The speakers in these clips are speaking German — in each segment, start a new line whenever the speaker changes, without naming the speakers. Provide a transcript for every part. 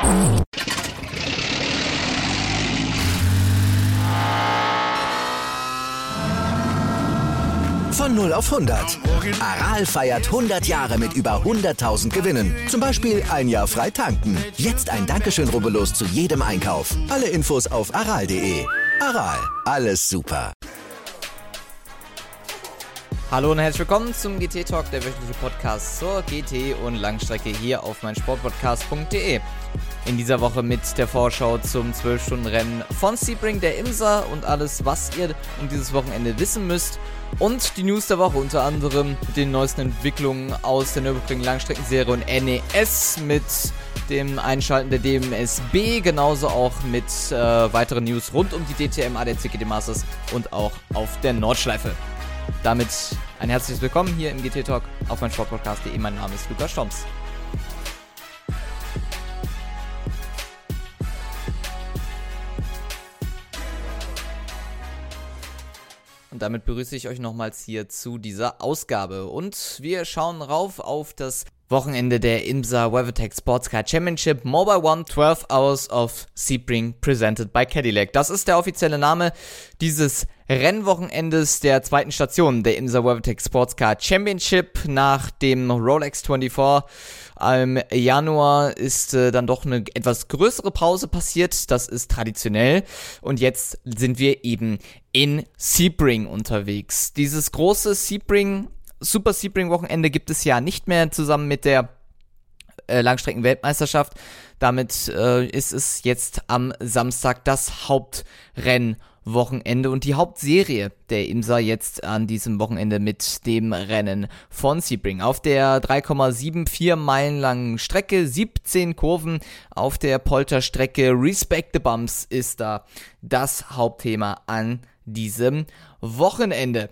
Von 0 auf 100. Aral feiert 100 Jahre mit über 100.000 Gewinnen. Zum Beispiel ein Jahr frei tanken. Jetzt ein Dankeschön, rubbellos zu jedem Einkauf. Alle Infos auf aral.de. Aral, alles super.
Hallo und herzlich willkommen zum GT Talk, der wöchentliche Podcast zur GT und Langstrecke hier auf meinsportpodcast.de. In dieser Woche mit der Vorschau zum 12-Stunden-Rennen von Sebring, der IMSA und alles, was ihr um dieses Wochenende wissen müsst. Und die News der Woche, unter anderem mit den neuesten Entwicklungen aus der Nürburgring Langstreckenserie und NES mit dem Einschalten der DMSB, genauso auch mit weiteren News rund um die DTM, ADAC GT Masters und auch auf der Nordschleife. Damit ein herzliches Willkommen hier im GT Talk auf meinsportpodcast.de. Mein Name ist Lukas Stomps. Und damit begrüße ich euch nochmals hier zu dieser Ausgabe. Und wir schauen rauf auf das Wochenende der IMSA WeatherTech Sportscar Championship Mobile One 12 Hours of Sebring presented by Cadillac. Das ist der offizielle Name dieses Rennwochenendes der zweiten Station der IMSA WeatherTech Sportscar Championship. Nach dem Rolex 24 im Januar ist dann doch eine etwas größere Pause passiert. Das ist traditionell. Und jetzt sind wir eben in Sebring unterwegs. Dieses große Super Sebring-Wochenende gibt es ja nicht mehr zusammen mit der Langstrecken-Weltmeisterschaft. Damit ist es jetzt am Samstag das Hauptrennwochenende und die Hauptserie der IMSA jetzt an diesem Wochenende mit dem Rennen von Sebring. Auf der 3,74 Meilen langen Strecke, 17 Kurven auf der Polterstrecke. Respect the Bumps ist da das Hauptthema an diesem Wochenende.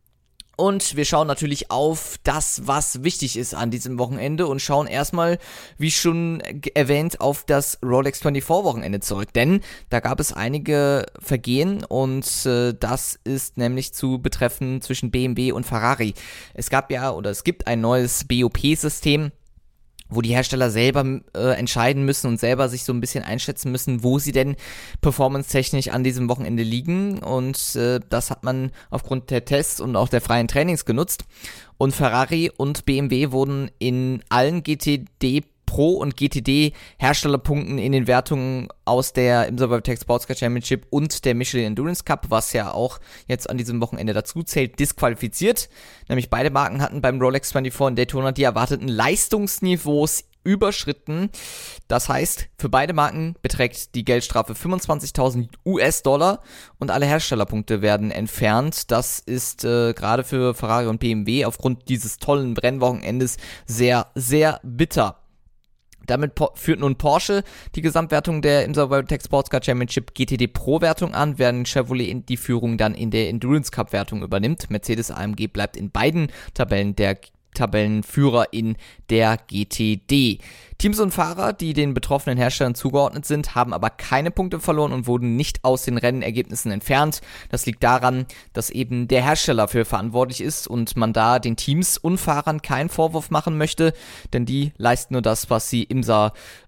Und wir schauen natürlich auf das, was wichtig ist an diesem Wochenende und schauen erstmal, wie schon erwähnt, auf das Rolex 24 Wochenende zurück. Denn da gab es einige Vergehen und das ist nämlich zu betreffen zwischen BMW und Ferrari. Es gibt ein neues BOP-System, wo die Hersteller selber entscheiden müssen und selber sich so ein bisschen einschätzen müssen, wo sie denn performance-technisch an diesem Wochenende liegen. Und das hat man aufgrund der Tests und auch der freien Trainings genutzt. Und Ferrari und BMW wurden in allen GTD Pro und GTD Herstellerpunkten in den Wertungen aus der IMSA WeatherTech Sportscar Championship und der Michelin Endurance Cup, was ja auch jetzt an diesem Wochenende dazu zählt, disqualifiziert. Nämlich beide Marken hatten beim Rolex 24 in Daytona die erwarteten Leistungsniveaus überschritten. Das heißt, für beide Marken beträgt die Geldstrafe 25.000 US-Dollar und alle Herstellerpunkte werden entfernt. Das ist gerade für Ferrari und BMW aufgrund dieses tollen Rennwochenendes sehr, sehr bitter. Damit führt nun Porsche die Gesamtwertung der IMSA WeatherTech Sportscar Championship GTD Pro Wertung an, während Chevrolet die Führung dann in der Endurance Cup Wertung übernimmt. Mercedes AMG bleibt in beiden Tabellen der Tabellenführer in der GTD. Teams und Fahrer, die den betroffenen Herstellern zugeordnet sind, haben aber keine Punkte verloren und wurden nicht aus den Rennergebnissen entfernt. Das liegt daran, dass eben der Hersteller für verantwortlich ist und man da den Teams und Fahrern keinen Vorwurf machen möchte, denn die leisten nur das, was sie IMSA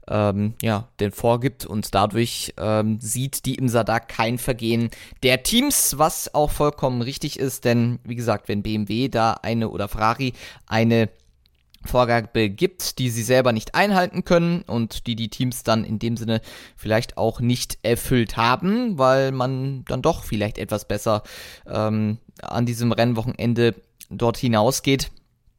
denn vorgibt und dadurch sieht die IMSA da kein Vergehen der Teams, was auch vollkommen richtig ist, denn wie gesagt, wenn BMW da oder Ferrari eine Vorgabe gibt, die sie selber nicht einhalten können und die Teams dann in dem Sinne vielleicht auch nicht erfüllt haben, weil man dann doch vielleicht etwas besser an diesem Rennwochenende dort hinausgeht,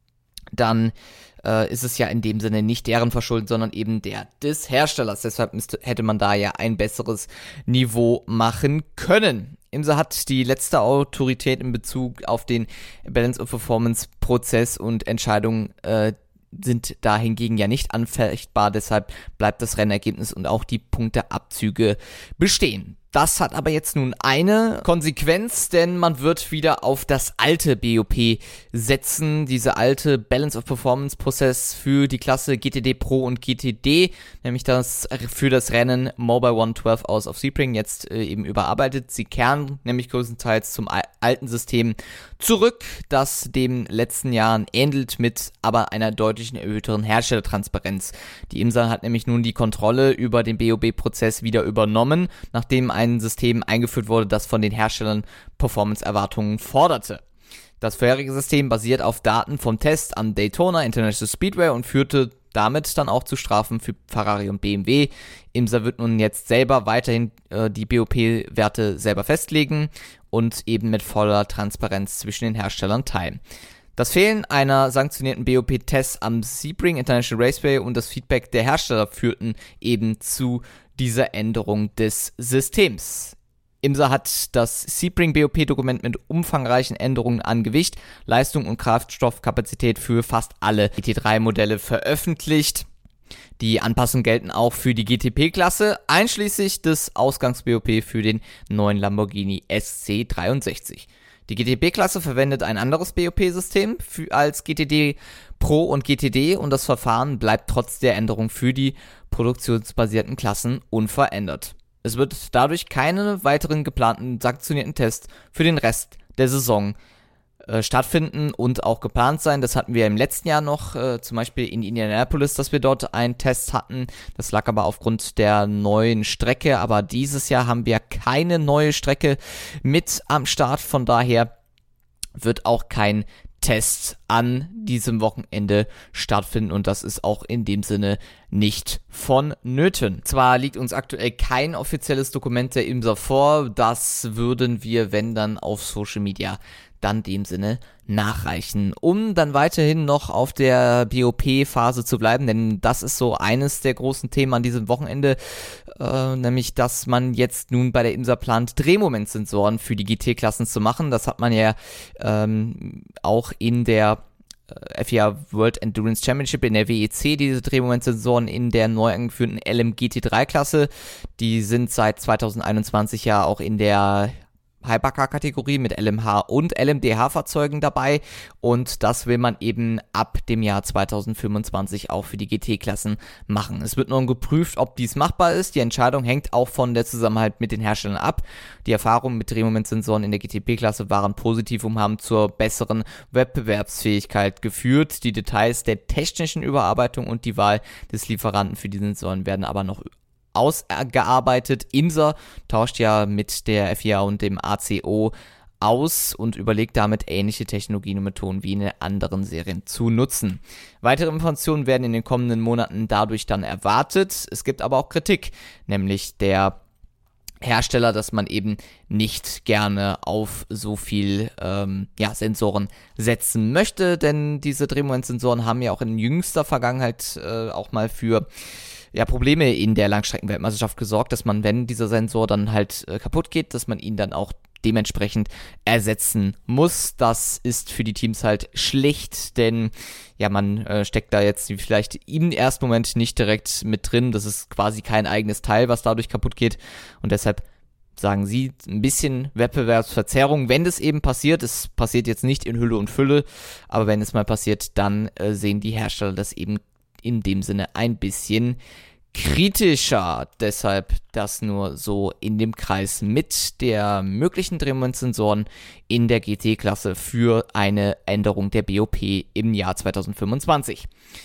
dann ist es ja in dem Sinne nicht deren Verschulden, sondern eben der des Herstellers. Deshalb hätte man da ja ein besseres Niveau machen können. IMSA hat die letzte Autorität in Bezug auf den Balance of Performance Prozess und Entscheidungen sind da hingegen ja nicht anfechtbar. Deshalb bleibt das Rennergebnis und auch die Punkteabzüge bestehen. Das hat aber jetzt nun eine Konsequenz, denn man wird wieder auf das alte BOP setzen, diese alte Balance of Performance Prozess für die Klasse GTD Pro und GTD, nämlich das für das Rennen Mobile 112 Hours of Sebring jetzt eben überarbeitet. Sie kehren nämlich größtenteils zum alten System zurück, das dem letzten Jahren ähnelt, mit aber einer deutlichen erhöhteren Herstellertransparenz. Die IMSA hat nämlich nun die Kontrolle über den BOP-Prozess wieder übernommen, nachdem ein System eingeführt wurde, das von den Herstellern Performance-Erwartungen forderte. Das vorherige System basiert auf Daten vom Test am Daytona International Speedway und führte damit dann auch zu Strafen für Ferrari und BMW. IMSA wird nun jetzt selber weiterhin die BOP-Werte selber festlegen und eben mit voller Transparenz zwischen den Herstellern teilen. Das Fehlen einer sanktionierten BOP-Tests am Sebring International Raceway und das Feedback der Hersteller führten eben zu dieser Änderung des Systems. IMSA hat das Sebring BOP-Dokument mit umfangreichen Änderungen an Gewicht, Leistung und Kraftstoffkapazität für fast alle GT3-Modelle veröffentlicht. Die Anpassungen gelten auch für die GTP-Klasse, einschließlich des Ausgangs-BOP für den neuen Lamborghini SC63. Die GTP-Klasse verwendet ein anderes BOP-System als GTD Pro und GTD und das Verfahren bleibt trotz der Änderung für die produktionsbasierten Klassen unverändert. Es wird dadurch keine weiteren geplanten sanktionierten Tests für den Rest der Saison stattfinden und auch geplant sein. Das hatten wir im letzten Jahr noch, zum Beispiel in Indianapolis, dass wir dort einen Test hatten. Das lag aber aufgrund der neuen Strecke, aber dieses Jahr haben wir keine neue Strecke mit am Start. Von daher wird auch kein Test an diesem Wochenende stattfinden und das ist auch in dem Sinne nicht vonnöten. Zwar liegt uns aktuell kein offizielles Dokument der IMSA vor, das würden wir, wenn dann, auf Social Media dann dem Sinne nachreichen, um dann weiterhin noch auf der BOP-Phase zu bleiben, denn das ist so eines der großen Themen an diesem Wochenende, nämlich, dass man jetzt nun bei der IMSA plant, Drehmomentsensoren für die GT-Klassen zu machen. Das hat man ja auch in der FIA World Endurance Championship in der WEC, diese Drehmomentsensoren in der neu eingeführten LMGT3-Klasse. Die sind seit 2021 ja auch in der Hypercar-Kategorie mit LMH und LMDH-Fahrzeugen dabei und das will man eben ab dem Jahr 2025 auch für die GT-Klassen machen. Es wird nun geprüft, ob dies machbar ist. Die Entscheidung hängt auch von der Zusammenhalt mit den Herstellern ab. Die Erfahrungen mit Drehmomentsensoren in der GTP-Klasse waren positiv und haben zur besseren Wettbewerbsfähigkeit geführt. Die Details der technischen Überarbeitung und die Wahl des Lieferanten für die Sensoren werden aber noch ausgearbeitet. IMSA tauscht ja mit der FIA und dem ACO aus und überlegt damit, ähnliche Technologien und Methoden wie in den anderen Serien zu nutzen. Weitere Informationen werden in den kommenden Monaten dadurch dann erwartet. Es gibt aber auch Kritik, nämlich der Hersteller, dass man eben nicht gerne auf so viel Sensoren setzen möchte, denn diese Drehmomentsensoren haben ja auch in jüngster Vergangenheit auch mal für Probleme in der Langstreckenweltmeisterschaft gesorgt, dass man, wenn dieser Sensor dann halt kaputt geht, dass man ihn dann auch dementsprechend ersetzen muss. Das ist für die Teams halt schlecht, denn man steckt da jetzt vielleicht im ersten Moment nicht direkt mit drin. Das ist quasi kein eigenes Teil, was dadurch kaputt geht und deshalb sagen sie, ein bisschen Wettbewerbsverzerrung, wenn das eben passiert. Es passiert jetzt nicht in Hülle und Fülle, aber wenn es mal passiert, dann sehen die Hersteller das eben in dem Sinne ein bisschen kritischer. Deshalb das nur so in dem Kreis mit der möglichen Drehmomentsensoren in der GT-Klasse für eine Änderung der BOP im Jahr 2025.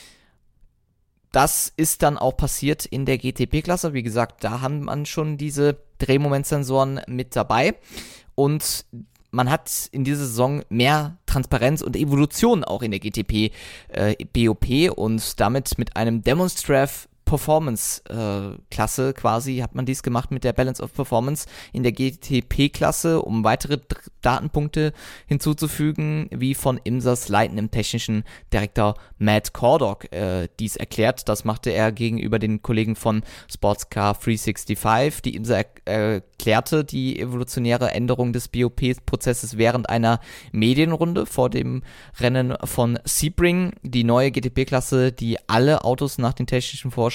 Das ist dann auch passiert in der GTP-Klasse. Wie gesagt, da haben man schon diese Drehmomentsensoren mit dabei und man hat in dieser Saison mehr Transparenz und Evolution auch in der GTP BOP und damit mit einem Demonstrative Performance Klasse quasi hat man dies gemacht mit der Balance of Performance in der GTP-Klasse, um weitere Datenpunkte hinzuzufügen, wie von IMSAs leitendem technischen Direktor Matt Cordock dies erklärt. Das machte er gegenüber den Kollegen von Sportscar 365. Die IMSA erklärte die evolutionäre Änderung des BOP-Prozesses während einer Medienrunde vor dem Rennen von Sebring. Die neue GTP-Klasse, die alle Autos nach den technischen Vorschriften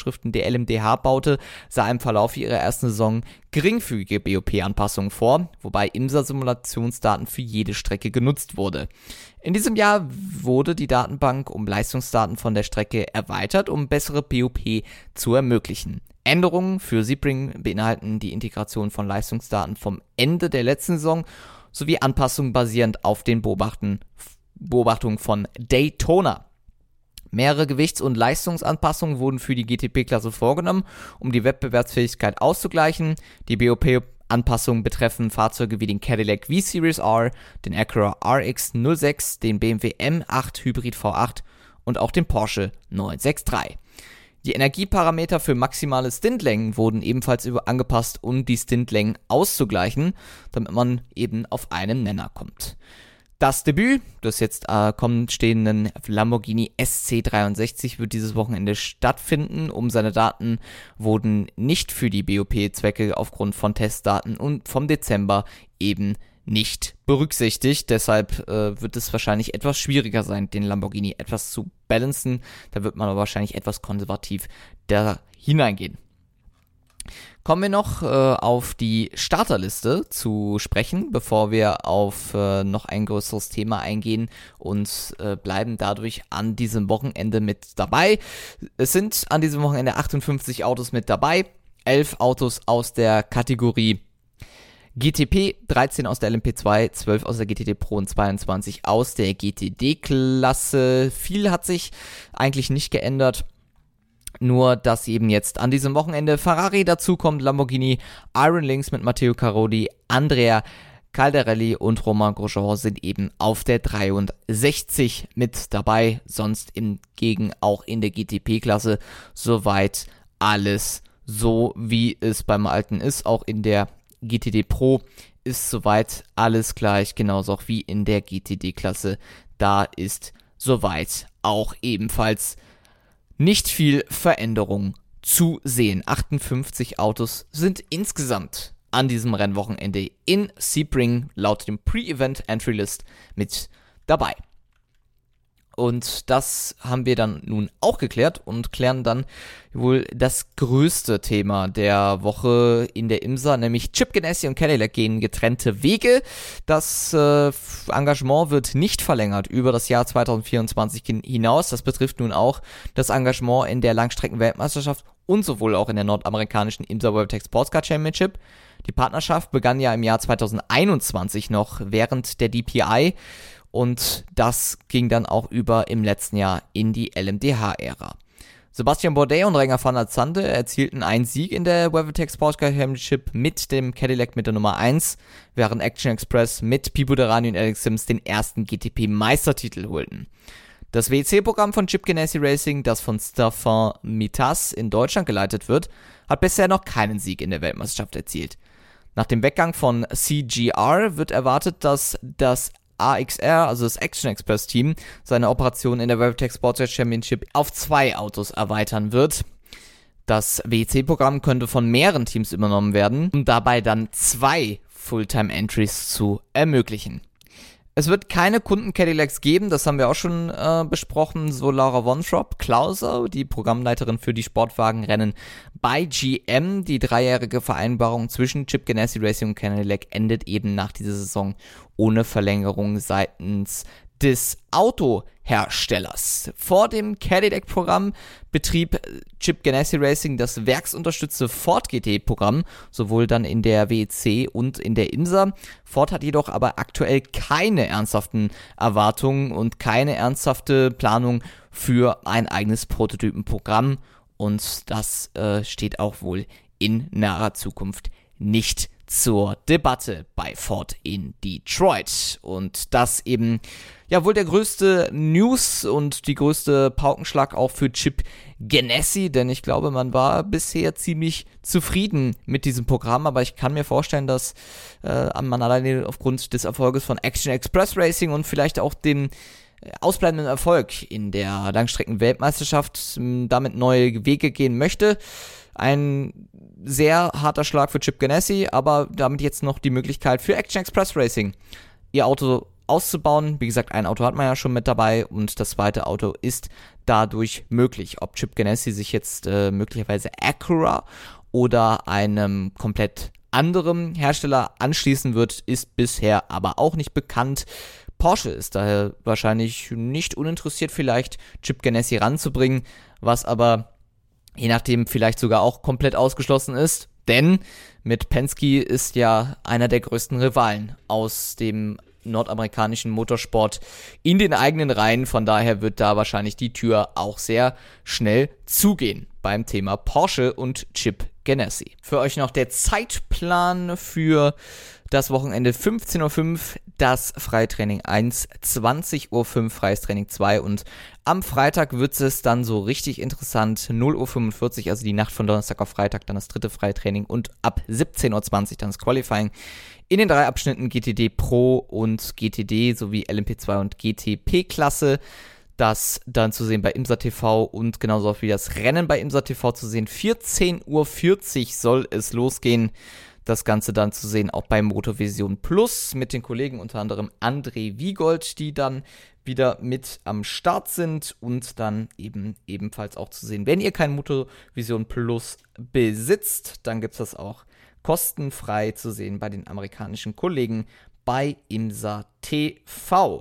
Vorschriften der LMDH baute, sah im Verlauf ihrer ersten Saison geringfügige BOP-Anpassungen vor, wobei IMSA-Simulationsdaten für jede Strecke genutzt wurde. In diesem Jahr wurde die Datenbank um Leistungsdaten von der Strecke erweitert, um bessere BOP zu ermöglichen. Änderungen für Sebring beinhalten die Integration von Leistungsdaten vom Ende der letzten Saison sowie Anpassungen basierend auf den Beobachtungen von Daytona. Mehrere Gewichts- und Leistungsanpassungen wurden für die GTP-Klasse vorgenommen, um die Wettbewerbsfähigkeit auszugleichen. Die BOP-Anpassungen betreffen Fahrzeuge wie den Cadillac V-Series R, den Acura RX06, den BMW M8 Hybrid V8 und auch den Porsche 963. Die Energieparameter für maximale Stintlängen wurden ebenfalls angepasst, um die Stintlängen auszugleichen, damit man eben auf einen Nenner kommt. Das Debüt des jetzt kommend stehenden Lamborghini SC63 wird dieses Wochenende stattfinden. Seine Daten wurden nicht für die BOP-Zwecke aufgrund von Testdaten und vom Dezember eben nicht berücksichtigt. Deshalb wird es wahrscheinlich etwas schwieriger sein, den Lamborghini etwas zu balancen. Da wird man aber wahrscheinlich etwas konservativ da hineingehen. Kommen wir noch auf die Starterliste zu sprechen, bevor wir auf noch ein größeres Thema eingehen und bleiben dadurch an diesem Wochenende mit dabei. Es sind an diesem Wochenende 58 Autos mit dabei, 11 Autos aus der Kategorie GTP, 13 aus der LMP2, 12 aus der GTD Pro und 22 aus der GTD-Klasse. Viel hat sich eigentlich nicht geändert. Nur, dass eben jetzt an diesem Wochenende Ferrari dazukommt, Lamborghini, Iron Lynx mit Matteo Carodi, Andrea Caldarelli und Romain Grosjean sind eben auf der 63 mit dabei. Sonst hingegen auch in der GTP-Klasse soweit alles so, wie es beim Alten ist. Auch in der GTD Pro ist soweit alles gleich, genauso auch wie in der GTD-Klasse. Da ist soweit auch ebenfalls nicht viel Veränderung zu sehen. 58 Autos sind insgesamt an diesem Rennwochenende in Sebring laut dem Pre-Event Entry List mit dabei. Und das haben wir dann nun auch geklärt und klären dann wohl das größte Thema der Woche in der IMSA, nämlich Chip Ganassi und Cadillac gehen getrennte Wege. Das Engagement wird nicht verlängert über das Jahr 2024 hinaus. Das betrifft nun auch das Engagement in der Langstrecken-Weltmeisterschaft und sowohl auch in der nordamerikanischen IMSA WeatherTech Sportscar Championship. Die Partnerschaft begann ja im Jahr 2021 noch während der DPI. Und das ging dann auch über im letzten Jahr in die LMDH-Ära. Sebastian Bourdais und Renger van der Zande erzielten einen Sieg in der WeatherTech Sportscar Championship mit dem Cadillac mit der Nummer 1, während Action Express mit Pipo Derani und Alex Sims den ersten GTP-Meistertitel holten. Das WEC-Programm von Chip Ganassi Racing, das von Stefan Mitas in Deutschland geleitet wird, hat bisher noch keinen Sieg in der Weltmeisterschaft erzielt. Nach dem Weggang von CGR wird erwartet, dass das AXR, also das Action Express Team, seine Operation in der WeatherTech Sportscar Championship auf 2 Autos erweitern wird. Das WEC-Programm könnte von mehreren Teams übernommen werden, um dabei dann 2 Fulltime-Entries zu ermöglichen. Es wird keine Kunden-Cadillacs geben, das haben wir auch schon besprochen, so Laura Wontrop. Klauser, die Programmleiterin für die Sportwagenrennen bei GM. Die 3-jährige Vereinbarung zwischen Chip Ganassi Racing und Cadillac endet eben nach dieser Saison ohne Verlängerung seitens des Autoherstellers. Vor dem Cadillac-Programm betrieb Chip Ganassi Racing das werksunterstützte Ford GT-Programm, sowohl dann in der WEC und in der IMSA. Ford hat jedoch aber aktuell keine ernsthaften Erwartungen und keine ernsthafte Planung für ein eigenes Prototypenprogramm und das steht auch wohl in naher Zukunft nicht zur Debatte bei Ford in Detroit. Und das eben ja wohl der größte News und die größte Paukenschlag auch für Chip Ganassi, denn ich glaube, man war bisher ziemlich zufrieden mit diesem Programm, aber ich kann mir vorstellen, dass man alleine aufgrund des Erfolges von Action Express Racing und vielleicht auch dem ausbleibenden Erfolg in der Langstrecken-Weltmeisterschaft damit neue Wege gehen möchte. Ein sehr harter Schlag für Chip Ganassi, aber damit jetzt noch die Möglichkeit für Action Express Racing, ihr Auto auszubauen. Wie gesagt, ein Auto hat man ja schon mit dabei und das zweite Auto ist dadurch möglich. Ob Chip Ganassi sich jetzt möglicherweise Acura oder einem komplett anderen Hersteller anschließen wird, ist bisher aber auch nicht bekannt. Porsche ist daher wahrscheinlich nicht uninteressiert, vielleicht Chip Ganassi ranzubringen, was aber je nachdem vielleicht sogar auch komplett ausgeschlossen ist, denn mit Penske ist ja einer der größten Rivalen aus dem nordamerikanischen Motorsport in den eigenen Reihen, von daher wird da wahrscheinlich die Tür auch sehr schnell zugehen beim Thema Porsche und Chip Ganassi. Für euch noch der Zeitplan für das Wochenende: 15:05 Uhr das Freitraining 1, 20:05 Uhr Freies Training 2 und am Freitag wird es dann so richtig interessant, 0:45 Uhr, also die Nacht von Donnerstag auf Freitag, dann das dritte Freitraining und ab 17:20 Uhr dann das Qualifying in den 3 Abschnitten GTD Pro und GTD sowie LMP2 und GTP-Klasse. Das dann zu sehen bei IMSA TV und genauso auch wie das Rennen bei IMSA TV zu sehen. 14:40 Uhr soll es losgehen. Das Ganze dann zu sehen auch bei Motorvision Plus mit den Kollegen, unter anderem André Wiegold, die dann wieder mit am Start sind und dann ebenfalls auch zu sehen. Wenn ihr kein Motorvision Plus besitzt, dann gibt es das auch kostenfrei zu sehen bei den amerikanischen Kollegen bei IMSA TV.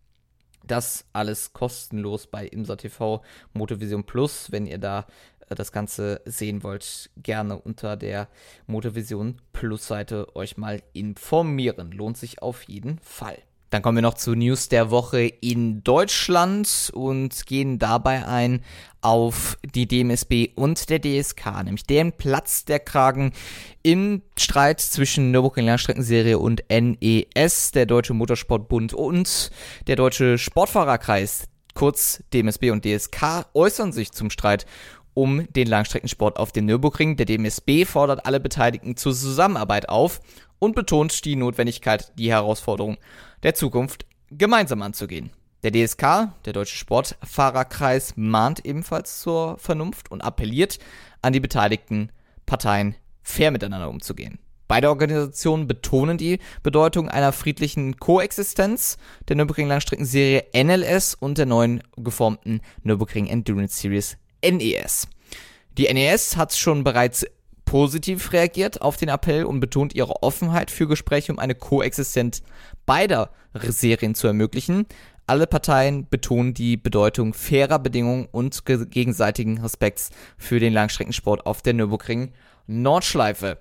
Das alles kostenlos bei IMSA TV Motorvision Plus. Wenn ihr da das Ganze sehen wollt, gerne unter der Motorvision Plus Seite euch mal informieren. Lohnt sich auf jeden Fall. Dann kommen wir noch zu News der Woche in Deutschland und gehen dabei ein auf die DMSB und der DSK, nämlich deren Platz der Kragen im Streit zwischen Nürburgring Langstreckenserie und NES, der Deutsche Motorsportbund und der Deutsche Sportfahrerkreis, kurz DMSB und DSK, äußern sich zum Streit um den Langstreckensport auf dem Nürburgring. Der DMSB fordert alle Beteiligten zur Zusammenarbeit auf und betont die Notwendigkeit, die Herausforderung der Zukunft gemeinsam anzugehen. Der DSK, der Deutsche Sportfahrerkreis, mahnt ebenfalls zur Vernunft und appelliert an die beteiligten Parteien, fair miteinander umzugehen. Beide Organisationen betonen die Bedeutung einer friedlichen Koexistenz der Nürburgring Langstreckenserie NLS und der neuen geformten Nürburgring Endurance Series NES. Die NES hat schon bereits positiv reagiert auf den Appell und betont ihre Offenheit für Gespräche, um eine Koexistenz beider Serien zu ermöglichen. Alle Parteien betonen die Bedeutung fairer Bedingungen und gegenseitigen Respekts für den Langstreckensport auf der Nürburgring Nordschleife.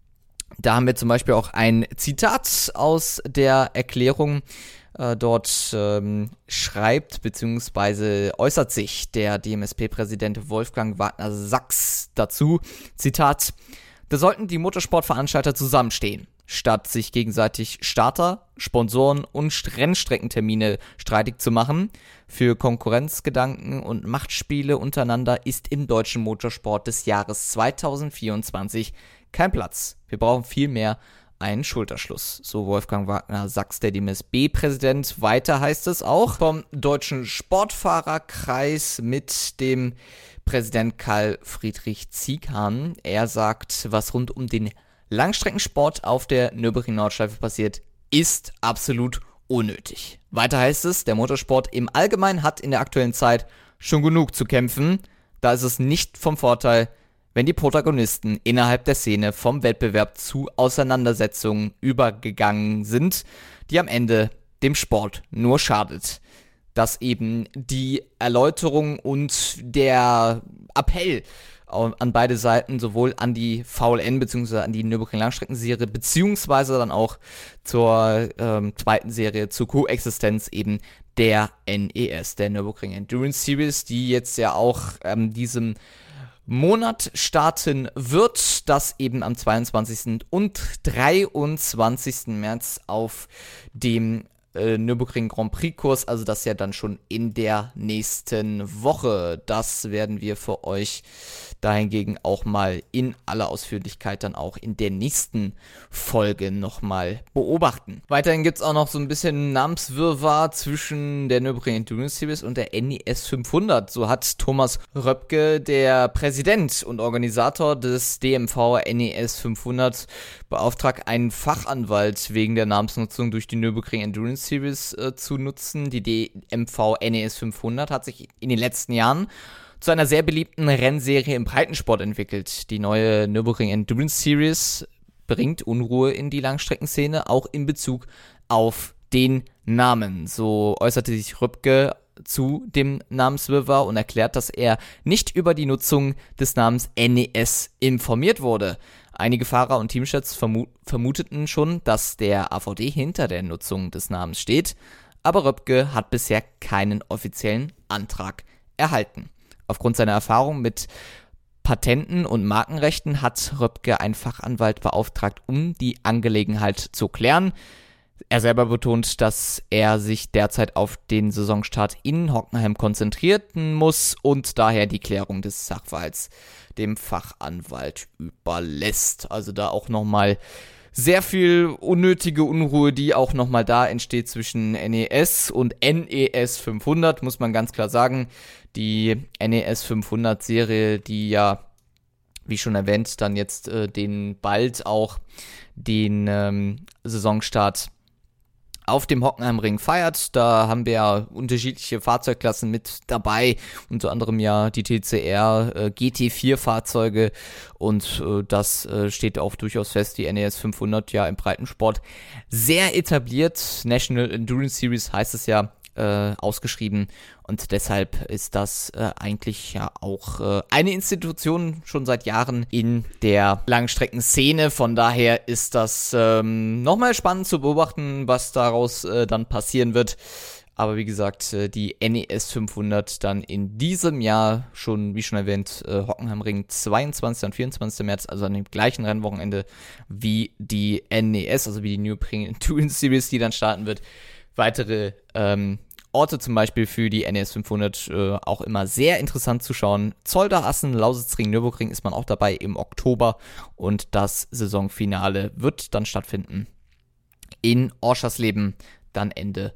Da haben wir zum Beispiel auch ein Zitat aus der Erklärung. Dort schreibt bzw. äußert sich der DMSP-Präsident Wolfgang Wagner-Sachs dazu, Zitat: Da sollten die Motorsportveranstalter zusammenstehen, statt sich gegenseitig Starter, Sponsoren und Rennstreckentermine streitig zu machen. Für Konkurrenzgedanken und Machtspiele untereinander ist im deutschen Motorsport des Jahres 2024 kein Platz. Wir brauchen vielmehr einen Schulterschluss, so Wolfgang Wagner-Sachs, der DMSB-Präsident. Weiter heißt es auch vom Deutschen Sportfahrerkreis mit dem Präsident Karl Friedrich Ziekhan. Er sagt, was rund um den Langstreckensport auf der Nürburgring Nordschleife passiert, ist absolut unnötig. Weiter heißt es, der Motorsport im Allgemeinen hat in der aktuellen Zeit schon genug zu kämpfen. Da ist es nicht vom Vorteil, wenn die Protagonisten innerhalb der Szene vom Wettbewerb zu Auseinandersetzungen übergegangen sind, die am Ende dem Sport nur schadet. Dass eben die Erläuterung und der Appell an beide Seiten, sowohl an die VLN bzw. an die Nürburgring Langstreckenserie beziehungsweise dann auch zur zweiten Serie, zur Koexistenz eben der NES, der Nürburgring Endurance Series, die jetzt ja auch diesem Monat starten wird, das eben am 22. und 23. März auf dem Nürburgring Grand Prix Kurs, also das ja dann schon in der nächsten Woche. Das werden wir für euch dahingegen auch mal in aller Ausführlichkeit dann auch in der nächsten Folge nochmal beobachten. Weiterhin gibt es auch noch so ein bisschen Namenswirrwarr zwischen der Nürburgring Endurance Series und der NES 500. So hat Thomas Röpke, der Präsident und Organisator des DMV NES 500, beauftragt einen Fachanwalt wegen der Namensnutzung durch die Nürburgring Endurance Endurance Series zu nutzen. Die DMV NES 500 hat sich in den letzten Jahren zu einer sehr beliebten Rennserie im Breitensport entwickelt. Die neue Nürburgring Endurance Series bringt Unruhe in die Langstreckenszene, auch in Bezug auf den Namen. So äußerte sich Röpke zu dem Namenswirrwarr und erklärt, dass er nicht über die Nutzung des Namens NES informiert wurde. Einige Fahrer und Teamchefs vermuteten schon, dass der AVD hinter der Nutzung des Namens steht, aber Röpke hat bisher keinen offiziellen Antrag erhalten. Aufgrund seiner Erfahrung mit Patenten und Markenrechten hat Röpke einen Fachanwalt beauftragt, um die Angelegenheit zu klären. Er selber betont, dass er sich derzeit auf den Saisonstart in Hockenheim konzentrieren muss und daher die Klärung des Sachverhalts dem Fachanwalt überlässt. Also da auch nochmal sehr viel unnötige Unruhe, die auch nochmal da entsteht zwischen NES und NES 500, muss man ganz klar sagen. Die NES 500 Serie, die ja, wie schon erwähnt, dann jetzt bald auch den Saisonstart auf dem Hockenheimring feiert. Da haben wir ja unterschiedliche Fahrzeugklassen mit dabei, unter anderem ja die TCR GT4 Fahrzeuge und das steht auch durchaus fest, die NES 500 ja im Breitensport sehr etabliert. National Endurance Series heißt es ja ausgeschrieben und deshalb ist das eigentlich ja auch eine Institution schon seit Jahren in der Langstreckenszene. Von daher ist das nochmal spannend zu beobachten, was daraus dann passieren wird. Aber wie gesagt, die NES 500 dann in diesem Jahr schon, wie schon erwähnt, Hockenheimring 22. und 24. März, also an dem gleichen Rennwochenende wie die NES, also wie die Nürburgring Endurance Series, die dann starten wird. Weitere Orte zum Beispiel für die NES 500 auch immer sehr interessant zu schauen. Zolder, Assen, Lausitzring, Nürburgring ist man auch dabei im Oktober und das Saisonfinale wird dann stattfinden in Orschersleben dann Ende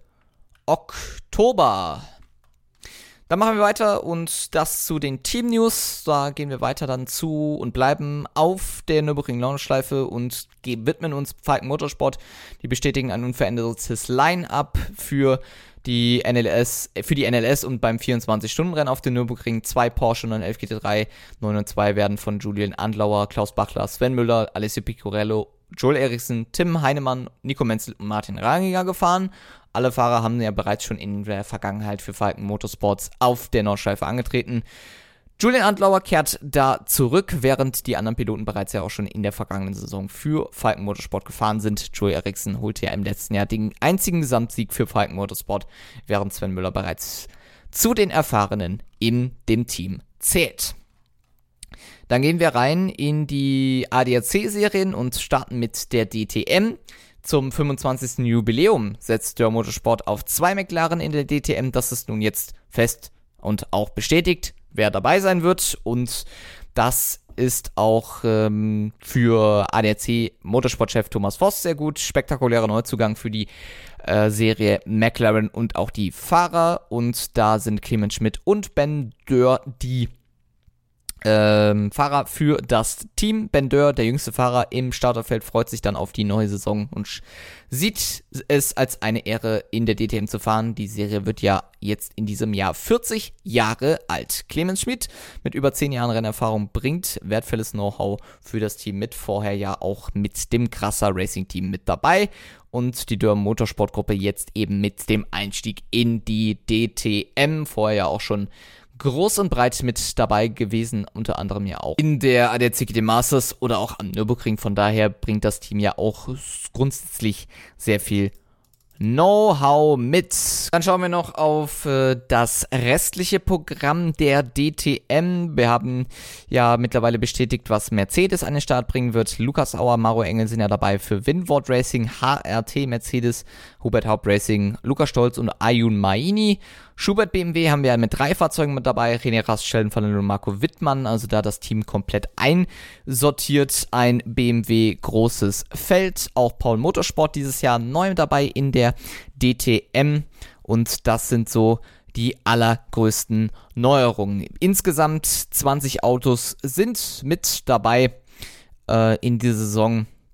Oktober. Dann machen wir weiter und das zu den Team-News. Da gehen wir weiter dann zu und bleiben auf der Nürburgring-Launchschleife und widmen uns Falken Motorsport. Die bestätigen ein unverändertes Line-Up für die NLS und beim 24-Stunden-Rennen auf dem Nürburgring 2 Porsche 911 GT3 902 werden von Julian Andlauer, Klaus Bachler, Sven Müller, Alessio Picciarello, Joel Eriksen, Tim Heinemann, Nico Menzel und Martin Rangiger gefahren. Alle Fahrer haben ja bereits schon in der Vergangenheit für Falken Motorsports auf der Nordschleife angetreten. Julian Andlauer kehrt da zurück, während die anderen Piloten bereits ja auch schon in der vergangenen Saison für Falken Motorsport gefahren sind. Joel Eriksen holte ja im letzten Jahr den einzigen Gesamtsieg für Falken Motorsport, während Sven Müller bereits zu den Erfahrenen in dem Team zählt. Dann gehen wir rein in die ADAC-Serien und starten mit der DTM. Zum 25. Jubiläum setzt der Motorsport auf 2 McLaren in der DTM. Das ist nun jetzt fest und auch bestätigt, wer dabei sein wird. Und das ist auch für ADAC Motorsportchef Thomas Voss sehr gut. Spektakulärer Neuzugang für die Serie McLaren und auch die Fahrer. Und da sind Clemens Schmidt und Ben Dörr die Fahrer für das Team. Ben Dörr, der jüngste Fahrer im Starterfeld, freut sich dann auf die neue Saison und sieht es als eine Ehre, in der DTM zu fahren. Die Serie wird ja jetzt in diesem Jahr 40 Jahre alt. Clemens Schmidt mit über 10 Jahren Rennerfahrung bringt wertvolles Know-how für das Team mit. Vorher ja auch mit dem Krasser Racing Team mit dabei. Und die Dörr Motorsportgruppe jetzt eben mit dem Einstieg in die DTM. Vorher ja auch schon groß und breit mit dabei gewesen, unter anderem ja auch in der ADAC GT Masters oder auch am Nürburgring. Von daher bringt das Team ja auch grundsätzlich sehr viel Know-how mit. Dann schauen wir noch auf das restliche Programm der DTM. Wir haben ja mittlerweile bestätigt, was Mercedes an den Start bringen wird. Lukas Auer, Maro Engel sind ja dabei für Winward Racing, HRT Mercedes, Hubert Haupt Racing, Lukas Stolz und Ayun Maini. Schubert BMW haben wir ja mit 3 Fahrzeugen mit dabei, René Rast, Sheldon van der Leyen und Marco Wittmann, also da das Team komplett einsortiert, ein BMW großes Feld, auch Paul Motorsport dieses Jahr neu mit dabei in der DTM und das sind so die allergrößten Neuerungen. Insgesamt 20 Autos sind mit dabei in dieser Saison.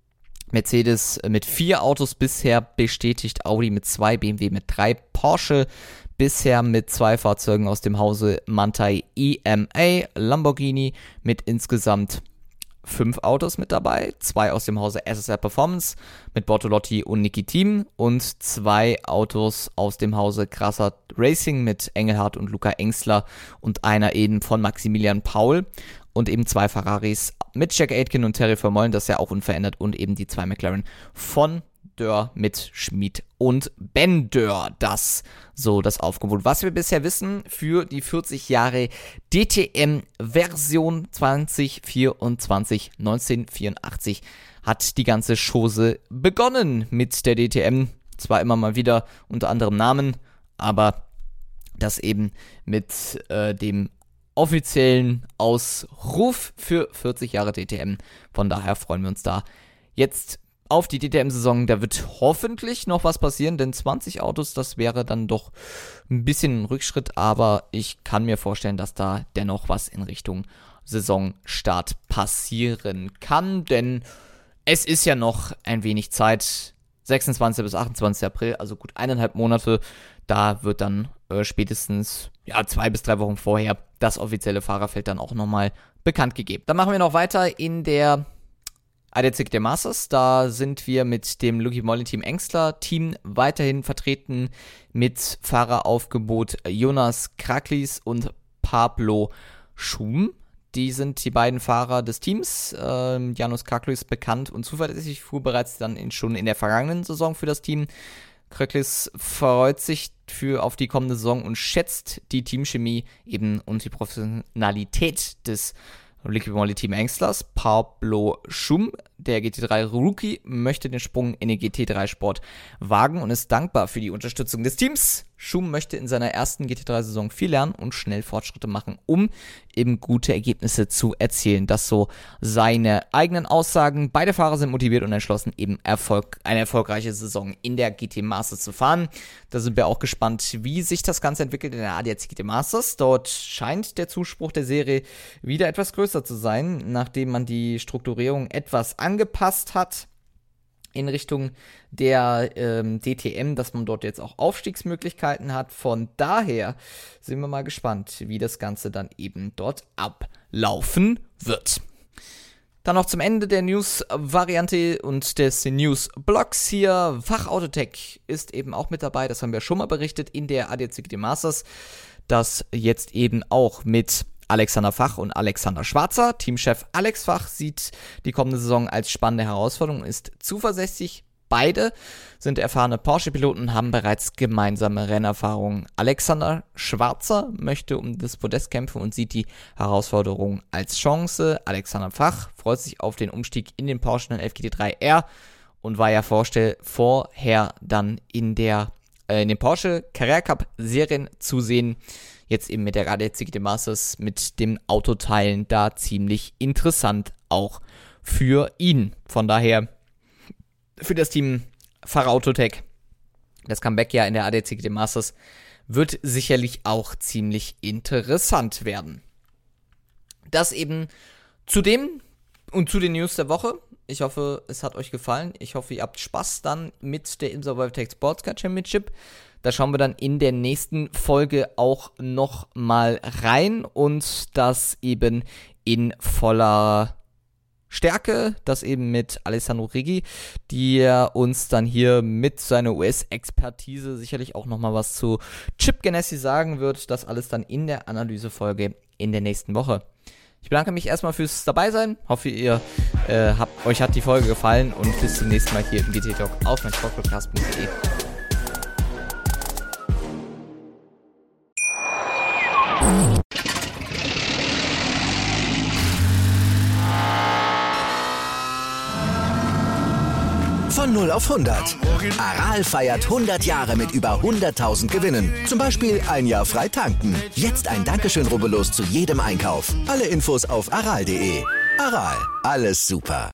Mercedes mit 4 Autos bisher bestätigt, Audi mit 2, BMW mit 3, Porsche bisher mit 2 Fahrzeugen aus dem Hause Manthey EMA, Lamborghini mit insgesamt 5 Autos mit dabei, 2 aus dem Hause SSR Performance mit Bortolotti und Niki Thiem und 2 Autos aus dem Hause Grasser Racing mit Engelhardt und Luca Engstler und einer eben von Maximilian Paul und eben 2 Ferraris mit Jack Aitken und Terry Vermeulen, das ist ja auch unverändert, und eben die 2 McLaren von Dörr mit Schmid und Ben Dörr. Das so das Aufgebot. Was wir bisher wissen für die 40 Jahre DTM Version 2024 1984 hat die ganze Chose begonnen mit der DTM. Zwar immer mal wieder unter anderem Namen, aber das eben mit dem offiziellen Ausruf für 40 Jahre DTM. Von daher freuen wir uns da jetzt auf die DTM-Saison. Da wird hoffentlich noch was passieren, denn 20 Autos, das wäre dann doch ein bisschen ein Rückschritt, aber ich kann mir vorstellen, dass da dennoch was in Richtung Saisonstart passieren kann, denn es ist ja noch ein wenig Zeit, 26. bis 28. April, also gut 1,5 Monate, da wird dann spätestens 2 bis 3 Wochen vorher das offizielle Fahrerfeld dann auch nochmal bekannt gegeben. Dann machen wir noch weiter in der ADAC Masters. Da sind wir mit dem Lucky Moly Team Engstler Team weiterhin vertreten mit Fahreraufgebot Jonas Kraklis und Pablo Schum. Die sind die beiden Fahrer des Teams. Janos Kraklis bekannt und zuverlässig, fuhr bereits dann schon in der vergangenen Saison für das Team. Kraklis freut sich auf die kommende Saison und schätzt die Teamchemie eben und die Professionalität des Lucky Moly Team Engstler. Pablo Schum, der GT3-Rookie, möchte den Sprung in den GT3-Sport wagen und ist dankbar für die Unterstützung des Teams. Schum möchte in seiner ersten GT3-Saison viel lernen und schnell Fortschritte machen, um eben gute Ergebnisse zu erzielen. Das so seine eigenen Aussagen. Beide Fahrer sind motiviert und entschlossen, eben eine erfolgreiche Saison in der GT Masters zu fahren. Da sind wir auch gespannt, wie sich das Ganze entwickelt in der ADAC GT Masters. Dort scheint der Zuspruch der Serie wieder etwas größer zu sein, nachdem man die Strukturierung etwas angepasst hat in Richtung der DTM, dass man dort jetzt auch Aufstiegsmöglichkeiten hat. Von daher sind wir mal gespannt, wie das Ganze dann eben dort ablaufen wird. Dann noch zum Ende der News-Variante und des News-Blogs hier. Fachautotech ist eben auch mit dabei, das haben wir schon mal berichtet in der ADAC GT Masters, das jetzt eben auch mit Alexander Fach und Alexander Schwarzer. Teamchef Alex Fach sieht die kommende Saison als spannende Herausforderung und ist zuversichtlich. Beide sind erfahrene Porsche-Piloten und haben bereits gemeinsame Rennerfahrungen. Alexander Schwarzer möchte um das Podest kämpfen und sieht die Herausforderung als Chance. Alexander Fach freut sich auf den Umstieg in den Porsche 911 GT3R und war ja vorher dann in den Porsche Carrera Cup Serien zu sehen. Jetzt eben mit der ADAC GT Masters mit dem Autoteilen da ziemlich interessant auch für ihn. Von daher für das Team Fahrautotech, das Comeback ja in der ADAC GT Masters wird sicherlich auch ziemlich interessant werden. Das eben zu dem und zu den News der Woche. Ich hoffe, es hat euch gefallen. Ich hoffe, ihr habt Spaß dann mit der IMSA WeatherTech Sportscar Championship. Da schauen wir dann in der nächsten Folge auch nochmal rein und das eben in voller Stärke, das eben mit Alessandro Riggi, der uns dann hier mit seiner US-Expertise sicherlich auch nochmal was zu Chip Ganassi sagen wird. Das alles dann in der Analysefolge in der nächsten Woche. Ich bedanke mich erstmal fürs Dabeisein. Hoffe, euch hat die Folge gefallen und bis zum nächsten Mal hier im GT Talk auf meinsportpodcast.de.
Von 0 auf 100. Aral feiert 100 Jahre mit über 100.000 Gewinnen. Zum Beispiel ein Jahr frei tanken. Jetzt ein Dankeschön, rubbellos zu jedem Einkauf. Alle Infos auf aral.de. Aral, alles super.